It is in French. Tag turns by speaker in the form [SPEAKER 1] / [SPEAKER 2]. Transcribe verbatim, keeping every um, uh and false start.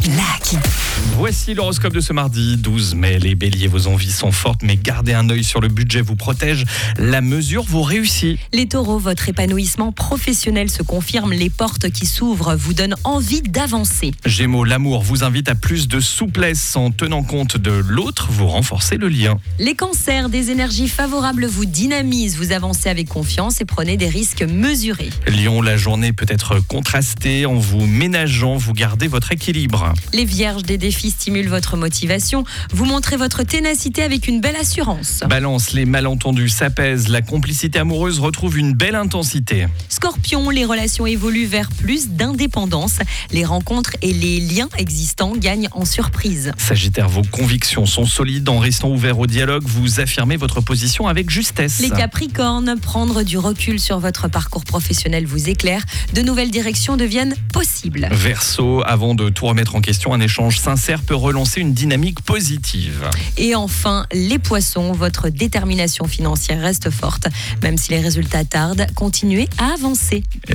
[SPEAKER 1] Lucky.
[SPEAKER 2] Voici l'horoscope de ce mardi douze mai. Les béliers, vos envies sont fortes, mais gardez un œil sur le budget vous protège. La mesure vous réussit.
[SPEAKER 1] Les taureaux, votre épanouissement professionnel se confirme. Les portes qui s'ouvrent vous donnent envie d'avancer.
[SPEAKER 2] Gémeaux, l'amour vous invite à plus de souplesse. En tenant compte de l'autre, vous renforcez le lien.
[SPEAKER 1] Les cancers, des énergies favorables vous dynamisent. Vous avancez avec confiance et prenez des risques mesurés.
[SPEAKER 2] Lion, la journée peut être contrastée. En vous ménageant, vous gardez votre équilibre.
[SPEAKER 1] Les vierges, des défis stimulent votre motivation. Vous montrez votre ténacité avec une belle assurance.
[SPEAKER 2] Balance, les malentendus s'apaisent. La complicité amoureuse retrouve une belle intensité.
[SPEAKER 1] Scorpion, les relations évoluent vers plus d'indépendance. Les rencontres et les liens existants gagnent en surprise.
[SPEAKER 2] Sagittaire, vos convictions sont solides. En restant ouvert au dialogue, vous affirmez votre position avec justesse.
[SPEAKER 1] Les Capricornes, prendre du recul sur votre parcours professionnel vous éclaire. De nouvelles directions deviennent possibles.
[SPEAKER 2] Verseau, avant de tout remettre en question, un échange sincère peut relancer une dynamique positive.
[SPEAKER 1] Et enfin, les Poissons, votre détermination financière reste forte. Même si les résultats tardent, continuez à avancer.